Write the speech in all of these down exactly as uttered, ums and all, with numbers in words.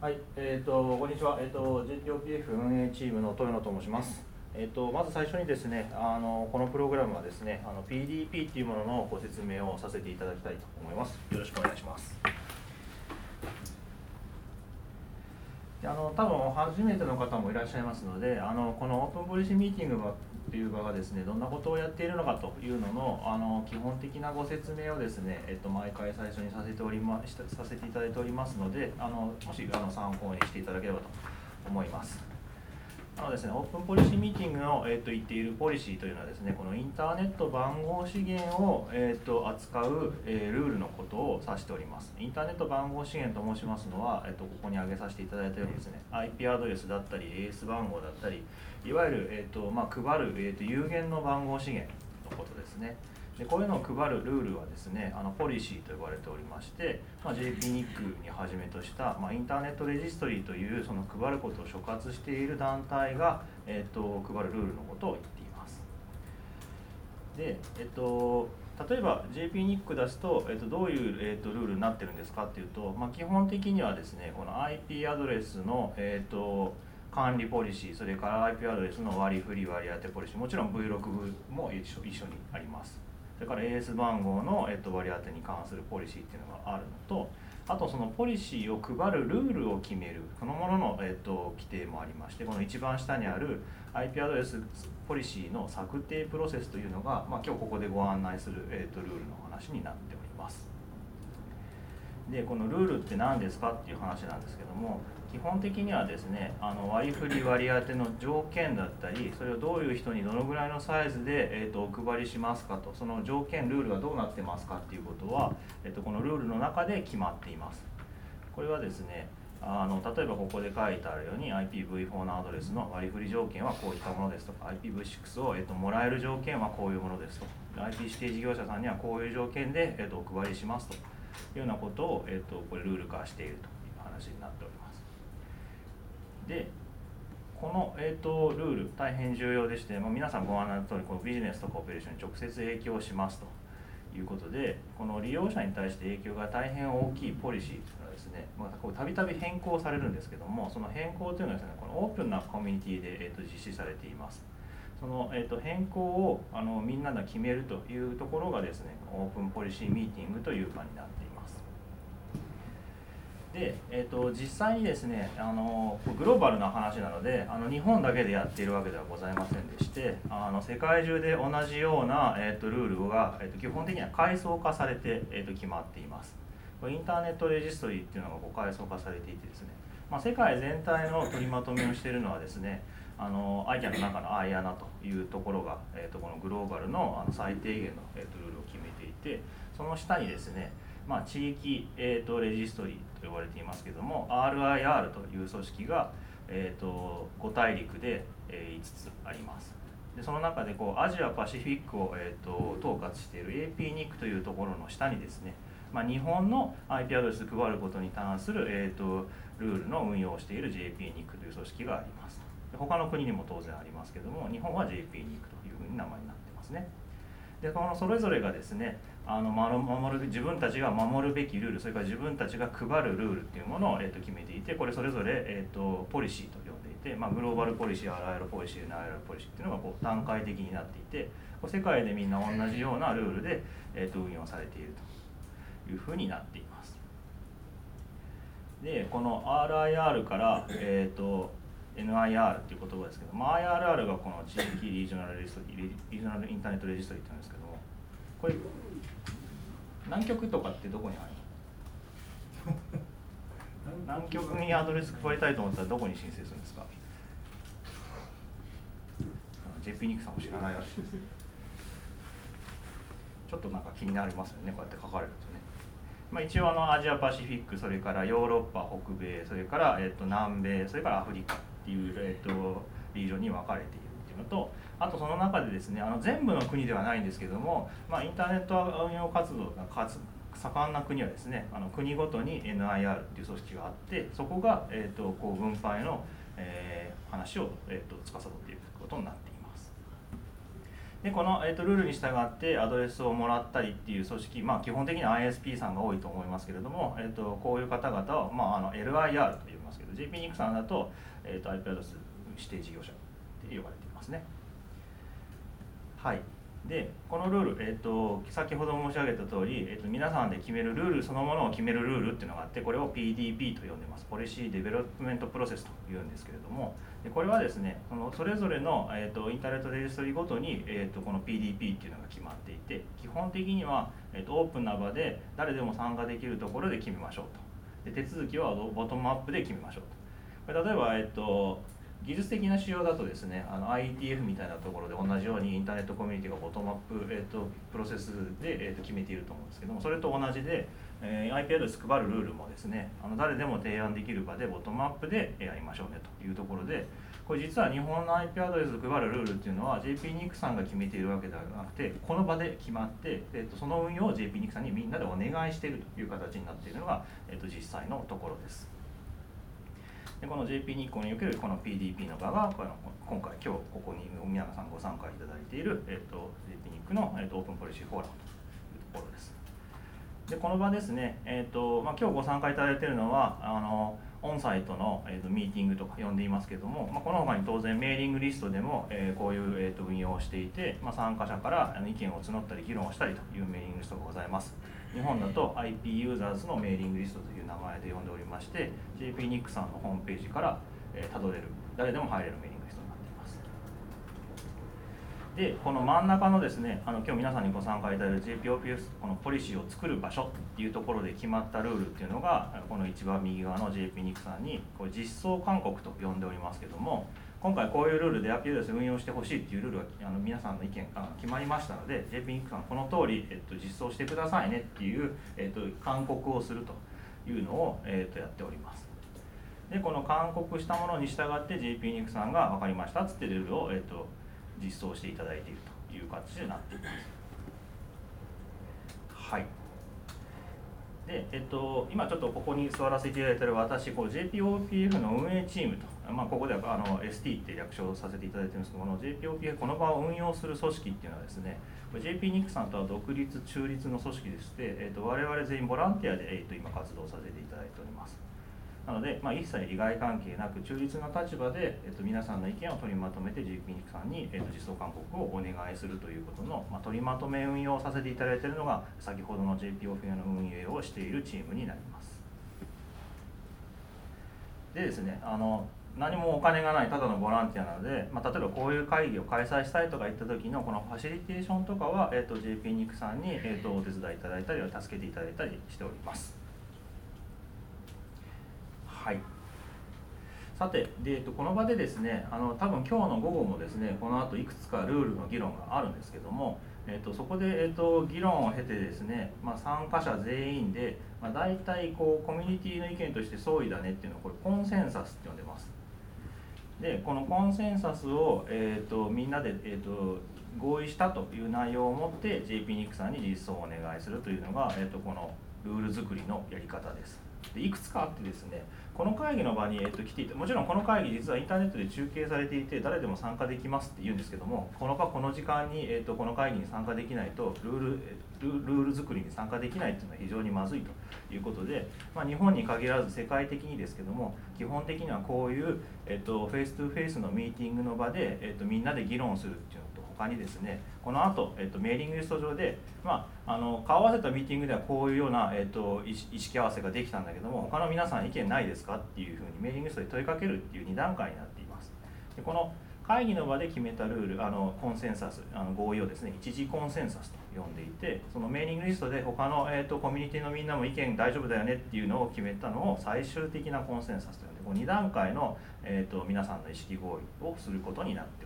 はい、えーと、こんにちは、えーと、ジェーティーオーピーエフ 運営チームの豊野と申します。えーと、まず最初にですね、あのこのプログラムはですね、あの ピーディーピー というもののご説明をさせていただきたいと思います。よろしくお願いします。であの多分初めての方もいらっしゃいますので、あのこのオープンポリシーミーティングという場がですね、どんなことをやっているのかというのの、あの基本的なご説明をですね、えっと、毎回最初にさせておりまさせていただいておりますので、あのもしあの参考にしていただければと思います。あのですね、オープンポリシーミーティングの、えー、と言っているポリシーというのはですね、このインターネット番号資源を、えー、と扱う、えー、ルールのことを指しております。インターネット番号資源と申しますのは、えー、とここに挙げさせていただいたようにですね、アイピー アドレスだったり、エーエス 番号だったり、いわゆる、えーとまあ、配る、えー、と有限の番号資源のことですね。でこういうのを配るルールはですね、あのポリシーと呼ばれておりまして、まあ、ジェーピーニック にはじめとした、まあ、インターネットレジストリというその配ることを所括している団体が、えー、と配るルールのことを言っています。で、えっと、例えば ジェーピーニック 出すと、えっと、どういう、えっと、ルールになってるんですかっていうと、まあ、基本的にはですね、この アイピー アドレスの、えっと、管理ポリシー、それから アイピー アドレスの割り振り割り当てポリシー、もちろん ブイろく も一緒一緒にあります。それから エーエス 番号の、えっと、割り当てに関するポリシーっていうのがあるのと、あとそのポリシーを配るルールを決めるそのものの、えっと、規定もありまして、この一番下にある アイピー アドレスポリシーの策定プロセスというのが、まあ、今日ここでご案内する、えっと、ルールの話になっております。でこのルールって何ですかっていう話なんですけども、基本的にはですね、あの割り振り割り当ての条件だったり、それをどういう人にどのぐらいのサイズで、えー、とお配りしますかと、その条件ルールがどうなってますかっていうことは、えー、とこのルールの中で決まっています。これはですね、あの例えばここで書いてあるように アイピーブイフォー のアドレスの割り振り条件はこういったものですとか、 アイピーブイシックス を、えー、ともらえる条件はこういうものですと、 アイピー 指定事業者さんにはこういう条件で、えー、とお配りしますというようなことを、えー、とこれルール化しているという話になっております。でこの、えー、とルール大変重要でして、まあ、皆さんご案内の通りこのビジネスとかオペレーションに直接影響しますということで、この利用者に対して影響が大変大きいポリシーというのはですね、たびたび変更されるんですけども、その変更というのはですね、このオープンなコミュニティで、えー、と実施されています。その、えー、と変更をあのみんなで決めるというところがですね、オープンポリシーミーティングという場になっています。で、えー、と実際にですね、あのグローバルな話なので、あの日本だけでやっているわけではございませんでして、あの世界中で同じような、えー、とルールが、えー、と基本的には階層化されて、えー、と決まっています。インターネットレジストリっていうのがこう階層化されていてですね、まあ、世界全体の取りまとめをしているのはですね、あの アイキャン の中の アイアナ というところが、えー、とこのグローバル の, あの最低限の、えー、とルールを決めていて、その下にですね、まあ、地域、えー、とレジストリと呼ばれていますけども アールアイアール という組織が、えー、とご大陸で、えー、いつつあります。でその中でこうアジアパシフィックを、えー、と統括している エーピーニック というところの下にですね、まあ、日本の アイピー アドレス配ることに関する、えー、とルールの運用をしている ジェーピーニック という組織があります。で他の国にも当然ありますけども、日本は ジェーピーニック というふうに名前になってますね。でこのそれぞれがですね、あの守る自分たちが守るべきルール、それから自分たちが配るルールっていうものを、えー、と決めていて、これそれぞれ、えー、とポリシーと呼んでいて、まあ、グローバルポリシー、アライアルポリシー、ナイアルポリシーっていうのがこう段階的になっていて、こう世界でみんな同じようなルールで、えー、と運用されているというふうになっています。でこの アールアイアール から、えー、と エヌアイアール っていう言葉ですけど、まあ、アイアールアール がこの地域リージョナルレジストリ、リージョナルインターネットレジストリって言うんですけども、これ南極とかってどこにあるの？南極にアドレス配りたいと思ったらどこに申請するんですか？ ジェーピーニック さんも知らないらしいです。ちょっとなんか気になりますよね、こうやって書かれるとね。まあ、一応あのアジアパシフィック、それからヨーロッパ、北米、それから、えっと南米、それからアフリカっていう、えっとリージョンに分かれているっていうのと、あとその中でですね、あの全部の国ではないんですけども、まあ、インターネット運用活動が盛んな国はですね、あの国ごとに エヌアイアール っていう組織があって、そこが、えっとこう分配の、えー、話を、えっと司っていることになっています。でこの、えー、とルールに従ってアドレスをもらったりっていう組織、まあ、基本的に アイエスピー さんが多いと思いますけれども、えー、とこういう方々を、まあ、あの エルアイアール と言いますけと、ジェイピーニック さんだと,、えー、と アイピー アドレス指定事業者って呼ばれていますね。はい。でこのルール、えー、と先ほど申し上げた通り、えー、と皆さんで決めるルールそのものを決めるルールっていうのがあって、これを ピーディーピー と呼んでます。ポリシーデベロップメントプロセスというんですけれども、でこれはですね、そのそれぞれの、えー、とインターネットレジストリごとに、えー、とこの ピーディーピー っていうのが決まっていて、基本的には、えー、とオープンな場で誰でも参加できるところで決めましょうと。で手続きはボトムアップで決めましょうと。これ例えば、えー、と技術的な仕様だとですね、あの アイティーエフ みたいなところで同じようにインターネットコミュニティがボトムアップ、えー、とプロセスで、えー、と決めていると思うんですけども、それと同じで、えー、アイピー アドレス配るルールもですね、あの誰でも提案できる場でボトムアップでやりましょうねというところで、これ実は日本の アイピー アドレス配るルールっていうのは ジェイピーニック さんが決めているわけではなくて、この場で決まって、えー、とその運用を ジェイピーニック さんにみんなでお願いしているという形になっているのが、えー、と実際のところです。でこの ジェイピー ニックにおけるこの ピーディーピー の場がこの今回今日ここに皆さんご参加いただいている、えー、と ジェイピー ニックの、えー、とオープンポリシーフォーラムというところです。でこの場ですね、えーとまあ、今日ご参加いただいているのはあのオンサイトの、えー、とミーティングとか呼んでいますけれども、まあ、この他に当然メーリングリストでも、えー、こういう、えー、と運用をしていて、まあ、参加者から意見を募ったり議論をしたりというメーリングリストがございます。日本だと アイピー ユーザーズのメーリングリストという名前で呼んでおりまして、 ジェイピーニック さんのホームページからたどれる、誰でも入れるメーリングリストになっています。でこの真ん中のですね、あの今日皆さんにご参加いただいた ジェイピーオーピーエス このポリシーを作る場所っていうところで決まったルールっていうのが、この一番右側の ジェイピーニック さんにこれ実装勧告と呼んでおりますけども、今回こういうルールで アイピー アドレス運用してほしいっていうルールがあの皆さんの意見が決まりましたので、 ジェイピーニック さんこの通り、えっと、実装してくださいねっていう、えっと、勧告をするというのを、えっと、やっております。でこの勧告したものに従って ジェイピーニック さんが分かりましたっつってルールを、えっと、実装していただいているという形になっています。はい。でえっと、今ちょっとここに座らせていただいている私、こう ジェイピーオーピーエフ の運営チームと、まあ、ここではあの エスティー って略称させていただいているんですけども、ジェイピーオーピーエフ この場を運用する組織っていうのはですね、ジェイピーニック さんとは独立中立の組織でして、えっと、我々全員ボランティアで、えっと、今活動させていただいております。なので、まあ、一切利害関係なく中立な立場で、えっと、皆さんの意見を取りまとめて ジェイピーニック さんに、えっと、実装勧告をお願いするということの、まあ、取りまとめ運用をさせていただいているのが先ほどの ジェイピーオーピーエフ の運営をしているチームになります。でですね、あの何もお金がないただのボランティアなので、まあ、例えばこういう会議を開催したいとか言った時のこのファシリテーションとかは、えっと、ジェイピーニック さんに、えっと、お手伝いいただいたり助けていただいたりしております。はい。さてで、えっと、この場でですね、あの多分今日の午後もですね、この後いくつかルールの議論があるんですけども、えっと、そこで、えっと、議論を経てですね、まあ、参加者全員で、まあ、大体こうコミュニティの意見として相違だねっていうのをこれコンセンサスって呼んでます。でこのコンセンサスを、えっと、みんなで、えっと、合意したという内容をもって ジェイピーニック さんに実装をお願いするというのが、えっと、このルール作りのやり方です。でいくつかあってですね、この会議の場に、えー、と来ていて、もちろんこの会議実はインターネットで中継されていて誰でも参加できますって言うんですけども、この場この時間に、えー、とこの会議に参加できないとルールルルール作りに参加できないっていうのは非常にまずいということで、まあ、日本に限らず世界的にですけども、基本的にはこういう、えー、とフェイストゥフェイスのミーティングの場で、えー、とみんなで議論するっていうのと他にですね、この後、えっと、メーリングリスト上で、まあ、あの顔合わせたミーティングではこういうような、えっと、意識合わせができたんだけども、他の皆さん意見ないですかっていうふうにメーリングリストで問いかけるっていうに段階になっています。でこの会議の場で決めたルール、あのコンセンサス、あの合意をですね、一次コンセンサスと呼んでいて、そのメーリングリストで他の、えー、とコミュニティのみんなも意見大丈夫だよねっていうのを決めたのを最終的なコンセンサスと呼んで、こうに段階の、えー、と皆さんの意識合意をすることになっております。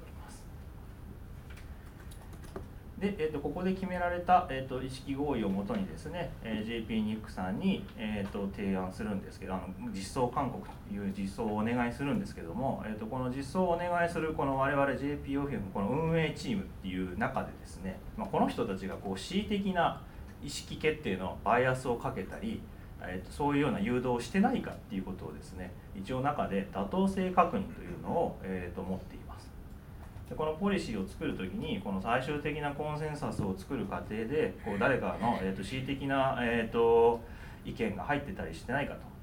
で、えー、とここで決められた、えー、と意識合意をもとにですね、えー、ジェイピーニック さんに、えー、と提案するんですけど、あの実装勧告という実装をお願いするんですけども、えー、とこの実装をお願いするこの我々 ジェイピーオーピーエフ のこの運営チームっていう中でですね、まあ、この人たちがこう恣意的な意識決定のバイアスをかけたり、えー、とそういうような誘導をしてないかっていうことをですね、一応中で妥当性確認というのを、えー、と持っています。でこのポリシーを作るときに、この最終的なコンセンサスを作る過程でこう誰かの、えー、と恣意的な、えー、と意見が入ってたりしてないかと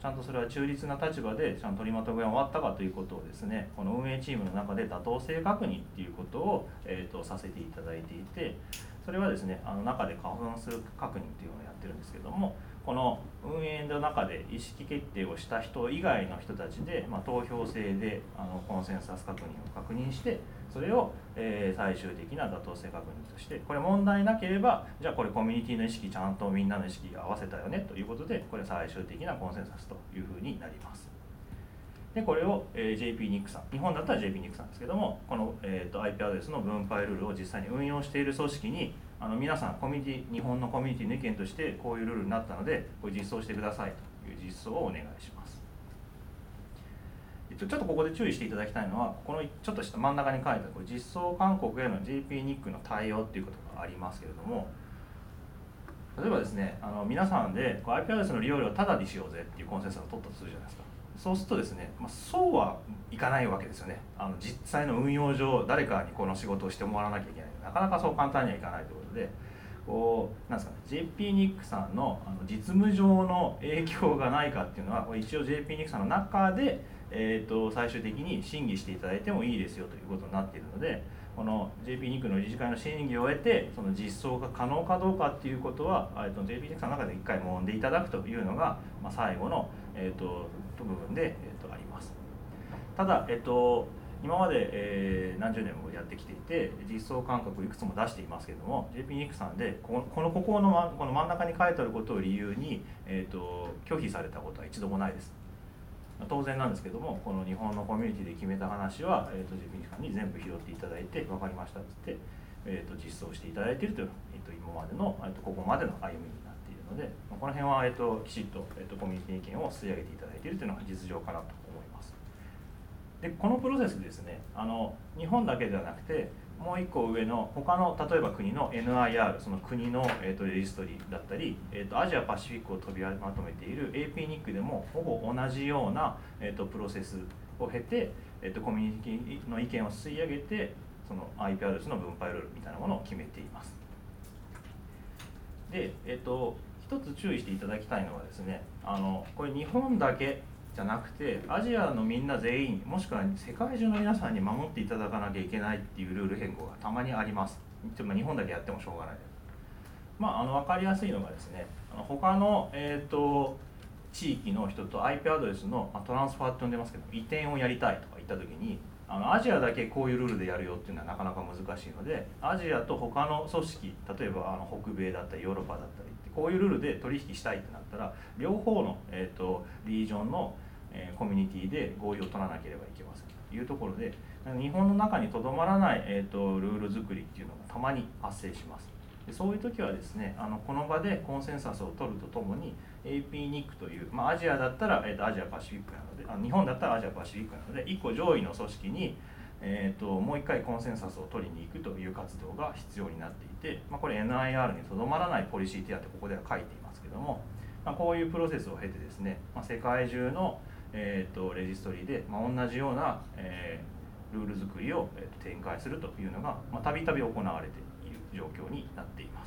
ちゃんとそれは中立な立場でちゃんと取りまとめが終わったかということをですね、この運営チームの中で妥当性確認っていうことを、えー、とさせていただいていて、それはですね、あの中で花粉数確認っていうのをやってるんですけども、この運営の中で意思決定をした人以外の人たちで、まあ、投票制であのコンセンサス確認を確認して、それを、えー、最終的な妥当性確認として、これ問題なければ、じゃあこれコミュニティの意識ちゃんとみんなの意識合わせたよねということで、これ最終的なコンセンサスというふうになります。でこれを、えー、ジェイピー ニックさん、日本だったら ジェイピー ニックさんですけども、この、えー、と アイピー アドレスの分配ルールを実際に運用している組織に、あの皆さんコミュニティ、日本のコミュニティの意見としてこういうルールになったので、これ実装してくださいという実装をお願いします。えっと、ちょっとここで注意していただきたいのは、このちょっとした真ん中に書いたこれ実装勧告への ジェイピー ニックの対応っていうことがありますけれども、例えばですね、あの皆さんで アイピー アドレスの利用料をタダにしようぜっていうコンセンサスを取ったとするじゃないですか。そうするとですね、まあ、そうはいかないわけですよね。あの実際の運用上、誰かにこの仕事をしてもらわなきゃいけない。なかなかそう簡単にはいかないということで、こうなんですかね、ジェイピー ニックさんのあの実務上の影響がないかっていうのは、これ一応 ジェイピー ニックさんの中で、えー、と最終的に審議していただいてもいいですよということになっているので、この ジェイピー ニックの理事会の審議を終えて、その実装が可能かどうかっていうことは、えー、と ジェイピー ニックさんの中で一回揉んでいただくというのが、まあ、最後の、えー、と部分で、えー、とあります。ただ、えっと、今まで、えー、何十年もやってきていて、実装勧告をいくつも出していますけれども、ジェイピー ニックさんでこのこのここの、ま、この真ん中に書いてあることを理由に、えー、と拒否されたことは一度もないです。当然なんですけども、この日本のコミュニティで決めた話は、えー、と ジェイピー ニックさんに全部拾っていただいて、分かりましたって言って、えー、と実装していただいているというのが、えー、と今までの、えー、とここまでの歩みになっているので、この辺は、えー、ときちっと,、えー、とコミュニティ意見を吸い上げていただいているというのが実情かなと思います。でこのプロセスですね、あの日本だけではなくて、もう一個上の他の例えば国の エヌアイアール、その国の、えー、とレジストリだったり、えー、とアジアパシフィックを飛びまとめている エーピー ニックでもほぼ同じような、えー、とプロセスを経て、えー、とコミュニティの意見を吸い上げて、その アイピー アドレスの分配ルールみたいなものを決めています。で、えー、と一つ注意していただきたいのはですね、あのこれ日本だけじゃなくて、アジアのみんな全員、もしくは世界中の皆さんに守っていただかなきゃいけないっていうルール変更がたまにあります。日本だけやってもしょうがないです。まあ、あの分かりやすいのがですね、あの他の、えー、と地域の人と アイピー アドレスの、まあ、トランスファーって呼んでますけど、移転をやりたいとか言った時に、あのアジアだけこういうルールでやるよっていうのはなかなか難しいので、アジアと他の組織、例えばあの北米だったりヨーロッパだったり、こういうルールで取引したいってなったら、両方の、えー、とリージョンのえー、コミュニティで合意を取らなければいけませんというところで、日本の中にとどまらない、えー、とルール作りっていうのがたまに発生します。でそういう時はですね、あのこの場でコンセンサスを取るとともに エーピー ニックという、まあ、アジアだったら、えー、とアジアパシフィックなので、あ日本だったらアジアパシフィックなので、いっこ上位の組織に、えー、ともう一回コンセンサスを取りに行くという活動が必要になっていて、まあ、これ エヌアイアール にとどまらないポリシー提案ってここでは書いていますけども、まあ、こういうプロセスを経てですね、まあ、世界中のえー、とレジストリで、まあ、同じような、えー、ルール作りを、えー、展開するというのがたびたび行われている状況になっています。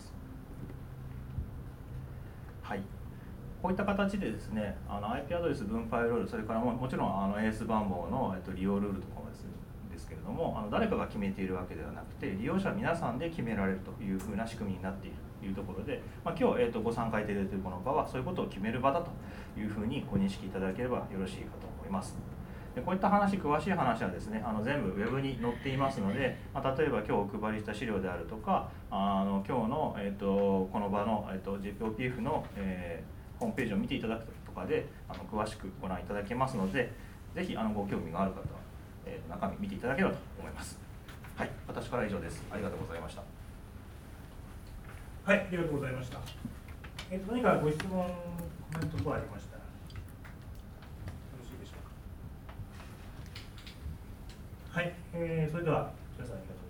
はい、こういった形でですね、あの アイピー アドレス分配ルール、それから も, もちろんあの エーエス 番号の、えー、と利用ルールとかもですねですけれども、あの誰かが決めているわけではなくて、利用者皆さんで決められるというふうな仕組みになっているというところで、まあ、今日、えー、とご参加いただいているこの場はそういうことを決める場だというふうにご認識いただければよろしいかと思います。でこういった話、詳しい話はですね、あの全部ウェブに載っていますので、まあ、例えば今日お配りした資料であるとか、あの今日の、えー、とこの場の、えー、と ジェイピーオーピーエフ の、えー、ホームページを見ていただくとかであの詳しくご覧いただけますので、ぜひあのご興味がある方は、えー、中身見ていただければと思います。はい、私からは以上です。ありがとうございました。 はい、ありがとうございました。えっと、何かご質問、コメント等ありましたら、よろしいでしょうか。はい、えー、それでは、皆さんありがとうございました。